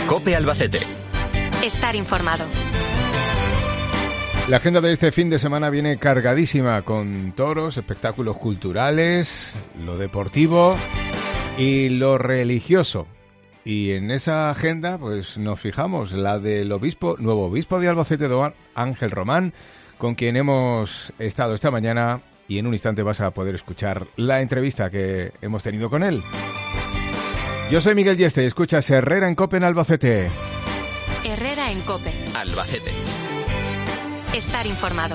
COPE Albacete. Estar informado. La agenda de este fin de semana viene cargadísima con toros, espectáculos culturales, lo deportivo y lo religioso. Y en esa agenda pues nos fijamos la del nuevo obispo de Albacete, don Ángel Román, con quien hemos estado esta mañana, y en un instante vas a poder escuchar la entrevista que hemos tenido con él. Yo soy Miguel Yeste y escuchas Herrera en COPE en Albacete. Herrera en COPE Albacete. Estar informado.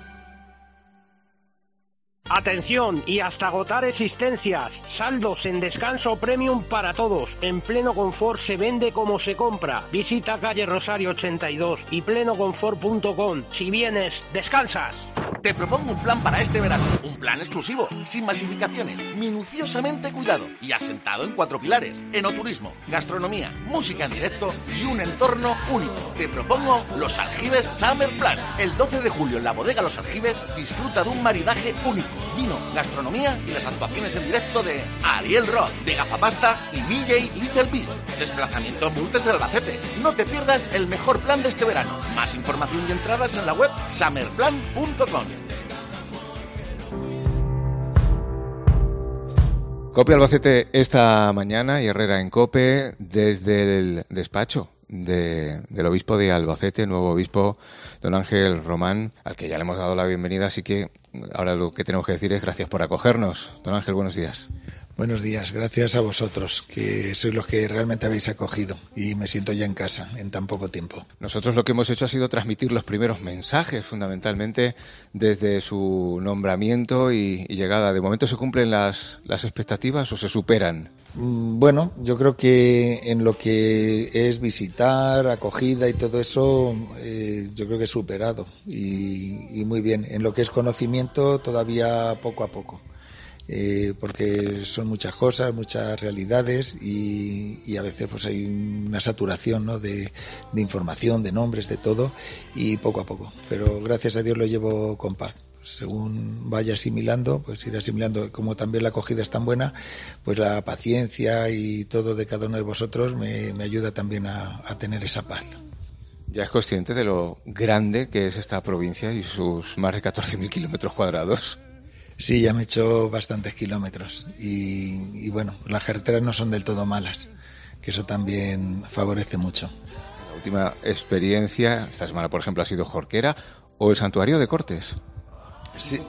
Atención, y hasta agotar existencias. Saldos en descanso premium para todos. En Pleno Confort se vende como se compra. Visita calle Rosario 82 y plenoconfort.com. Si vienes, descansas. Te propongo un plan para este verano. Un plan exclusivo, sin masificaciones, minuciosamente cuidado y asentado en 4 pilares: enoturismo, gastronomía, música en directo y un entorno único. Te propongo Los Aljibes Summer Plan. El 12 de julio en la bodega Los Aljibes disfruta de un maridaje único: vino, gastronomía y las actuaciones en directo de Ariel Roth, de Gafapasta y DJ Little Beast. Desplazamiento en bus desde Albacete. No te pierdas el mejor plan de este verano. Más información y entradas en la web summerplan.com. COPE Albacete esta mañana y Herrera en COPE desde el despacho del obispo de Albacete, nuevo obispo, don Ángel Román, al que ya le hemos dado la bienvenida, así que ahora lo que tenemos que decir es gracias por acogernos. Don Ángel, buenos días. Buenos días, gracias a vosotros, que sois los que realmente habéis acogido, y me siento ya en casa en tan poco tiempo. Nosotros lo que hemos hecho ha sido transmitir los primeros mensajes, fundamentalmente desde su nombramiento y llegada. ¿De momento se cumplen las expectativas o se superan? Bueno, yo creo que en lo que es visitar, acogida y todo eso, yo creo que he superado y muy bien. En lo que es conocimiento, todavía poco a poco. Porque son muchas cosas, muchas realidades y a veces pues hay una saturación, ¿no?, de información, de nombres, de todo, y poco a poco. Pero gracias a Dios lo llevo con paz. Según vaya asimilando, pues ir asimilando. Como también la acogida es tan buena, pues la paciencia y todo de cada uno de vosotros me ayuda también a tener esa paz. ¿Ya es consciente de lo grande que es esta provincia y sus más de 14.000 kilómetros cuadrados? Sí, ya me he hecho bastantes kilómetros y bueno, las carreteras no son del todo malas, que eso también favorece mucho. La última experiencia, esta semana por ejemplo, ha sido Jorquera o el Santuario de Cortes. Sí.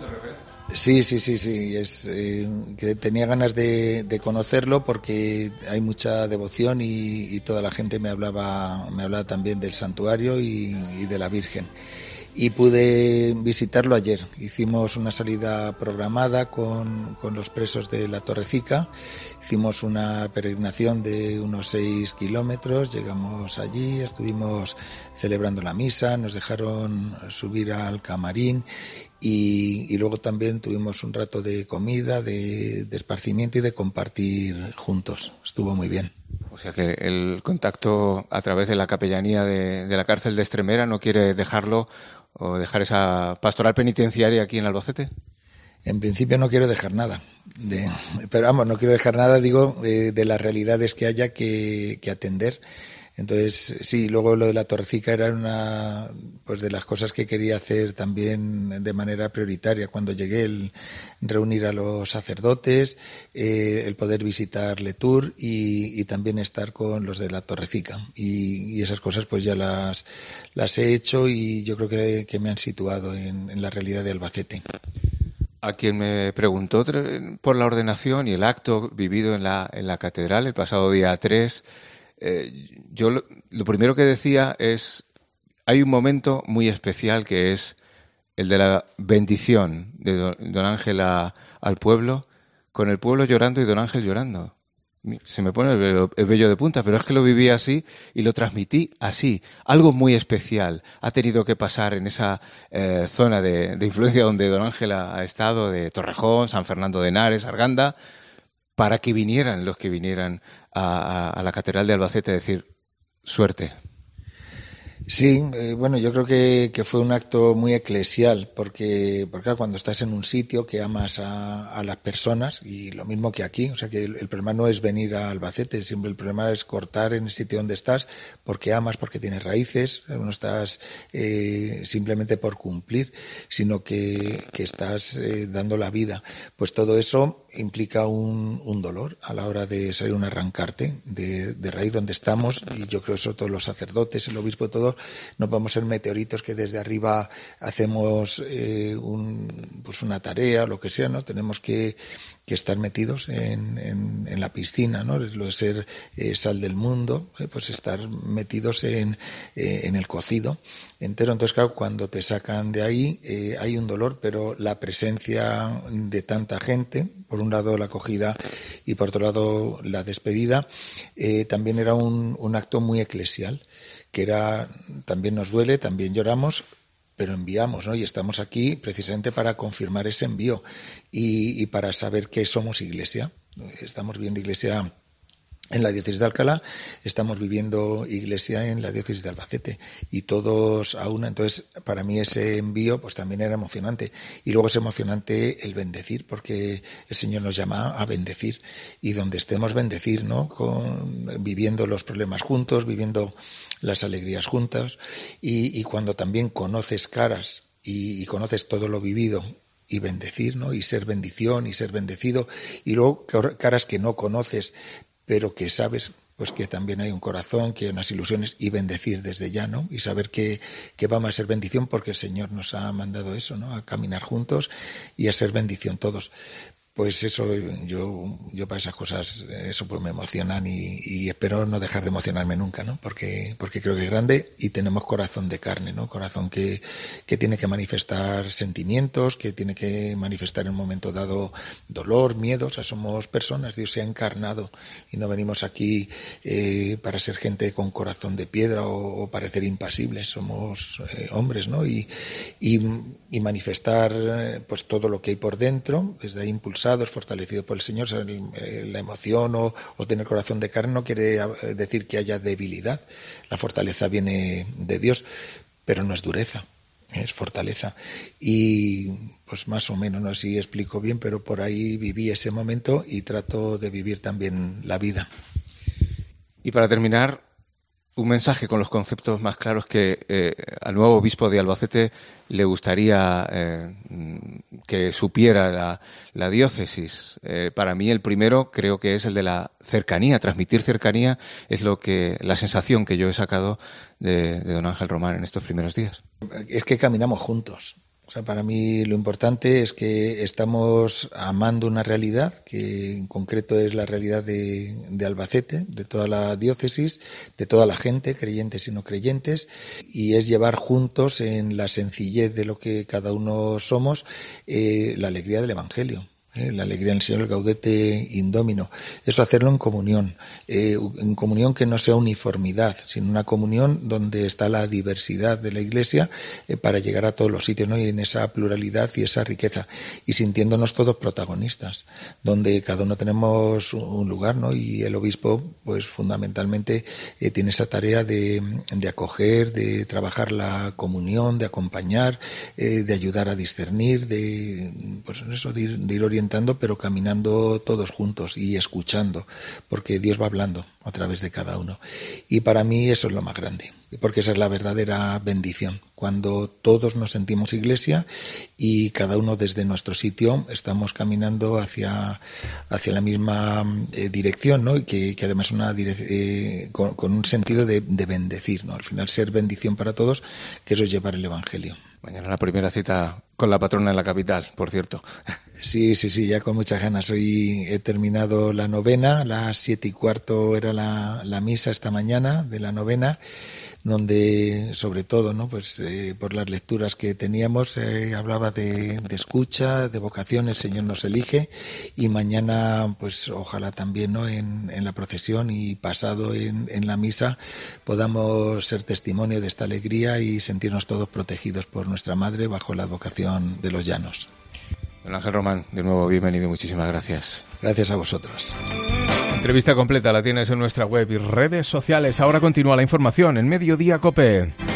Es que tenía ganas de conocerlo porque hay mucha devoción y toda la gente me hablaba también del santuario y de la Virgen. Y pude visitarlo ayer. Hicimos una salida programada con los presos de la Torrecica. Hicimos una peregrinación de unos 6 kilómetros. Llegamos allí, estuvimos celebrando la misa, nos dejaron subir al camarín y luego también tuvimos un rato de comida, de esparcimiento y de compartir juntos. Estuvo muy bien. O sea que el contacto a través de la capellanía de la cárcel de Extremera no quiere dejarlo o dejar esa pastoral penitenciaria aquí en Albacete. En principio no quiero dejar nada, pero vamos, no quiero dejar nada, digo, de las realidades que haya que atender. Entonces, sí, luego lo de la Torrecica era una pues de las cosas que quería hacer también de manera prioritaria cuando llegué, el reunir a los sacerdotes, el poder visitar Letur y también estar con los de la Torrecica. Y esas cosas pues ya las he hecho y yo creo que me han situado en la realidad de Albacete. A quien me preguntó por la ordenación y el acto vivido en la catedral el pasado día 3, yo lo primero que decía es, hay un momento muy especial que es el de la bendición de don Ángel al pueblo, con el pueblo llorando y don Ángel llorando. Se me pone el vello de punta, pero es que lo viví así y lo transmití así. Algo muy especial ha tenido que pasar en esa zona de influencia donde don Ángel ha estado, de Torrejón, San Fernando de Henares, Arganda, para que vinieran los que vinieran a la Catedral de Albacete a decir suerte. Sí, bueno, yo creo que fue un acto muy eclesial, porque cuando estás en un sitio que amas a las personas, y lo mismo que aquí, o sea que el problema no es venir a Albacete, siempre el problema es cortar en el sitio donde estás, porque amas, porque tienes raíces, no estás simplemente por cumplir, sino que estás dando la vida. Pues todo eso implica un dolor a la hora de salir un arrancarte de raíz donde estamos, y yo creo que eso todos los sacerdotes, el obispo, todo. No podemos ser meteoritos que desde arriba hacemos pues una tarea o lo que sea, ¿no? Tenemos que estar metidos en la piscina, ¿no? Lo de ser sal del mundo, pues estar metidos en el cocido entero. Entonces, claro, cuando te sacan de ahí hay un dolor, pero la presencia de tanta gente, por un lado la acogida y por otro lado la despedida, también era un acto muy eclesial, que era, también nos duele, también lloramos, pero enviamos, ¿no? Y estamos aquí precisamente para confirmar ese envío y para saber que somos Iglesia. Estamos viviendo Iglesia en la diócesis de Alcalá, estamos viviendo Iglesia en la diócesis de Albacete, y todos a una. Entonces, para mí ese envío pues también era emocionante, y luego es emocionante el bendecir, porque el Señor nos llama a bendecir, y donde estemos bendecir, ¿no? Viviendo los problemas juntos, viviendo las alegrías juntas, y cuando también conoces caras y conoces todo lo vivido, y bendecir, ¿no? Y ser bendición y ser bendecido, y luego caras que no conoces, pero que sabes pues que también hay un corazón, que hay unas ilusiones, y bendecir desde ya, ¿no? Y saber que vamos a ser bendición porque el Señor nos ha mandado eso, ¿no? A caminar juntos y a ser bendición todos. Pues eso, yo para esas cosas, eso pues me emocionan, y espero no dejar de emocionarme nunca, ¿no? Porque creo que es grande, y tenemos corazón de carne, ¿no? Corazón que tiene que manifestar sentimientos, que tiene que manifestar en un momento dado dolor, miedo. O sea, somos personas, Dios se ha encarnado, y no venimos aquí para ser gente con corazón de piedra o parecer impasibles. Somos hombres, ¿no? Y manifestar pues todo lo que hay por dentro, desde ahí impulsados, fortalecidos por el Señor. O sea, la emoción o tener corazón de carne no quiere decir que haya debilidad. La fortaleza viene de Dios, pero no es dureza, es fortaleza. Y pues más o menos, no sé si explico bien, pero por ahí viví ese momento y trato de vivir también la vida. Y para terminar, un mensaje con los conceptos más claros que al nuevo obispo de Albacete le gustaría que supiera la diócesis. Para mí el primero creo que es el de la cercanía. Transmitir cercanía es la sensación que yo he sacado de don Ángel Román en estos primeros días. Es que caminamos juntos. O sea, para mí lo importante es que estamos amando una realidad, que en concreto es la realidad de Albacete, de toda la diócesis, de toda la gente, creyentes y no creyentes, y es llevar juntos en la sencillez de lo que cada uno somos la alegría del Evangelio. La alegría en el Señor, el gaudete indomino. Eso, hacerlo en comunión que no sea uniformidad, sino una comunión donde está la diversidad de la Iglesia para llegar a todos los sitios, ¿no? Y en esa pluralidad y esa riqueza, y sintiéndonos todos protagonistas, donde cada uno tenemos un lugar, ¿no? Y el obispo, pues fundamentalmente tiene esa tarea de acoger, de trabajar la comunión, de acompañar, de ayudar a discernir, de ir orientando, pero caminando todos juntos y escuchando, porque Dios va hablando a través de cada uno. Y para mí eso es lo más grande, porque esa es la verdadera bendición, cuando todos nos sentimos Iglesia y cada uno desde nuestro sitio estamos caminando hacia la misma dirección, ¿no? Y que además con un sentido de bendecir, ¿no? Al final ser bendición para todos, que eso es llevar el Evangelio. Mañana la primera cita con la patrona en la capital, por cierto. Sí, ya con muchas ganas. Hoy he terminado la novena, a las 7:15 era la misa esta mañana de la novena, donde sobre todo, ¿no? Pues por las lecturas que teníamos hablaba de escucha, de vocación. El Señor nos elige, y mañana pues ojalá también, ¿no? En la procesión y pasado en la misa podamos ser testimonio de esta alegría y sentirnos todos protegidos por nuestra Madre bajo la advocación de los llanos. Don Ángel Román, de nuevo bienvenido, muchísimas gracias. Gracias a vosotros. Entrevista completa la tienes en nuestra web y redes sociales. Ahora continúa la información en Mediodía COPE.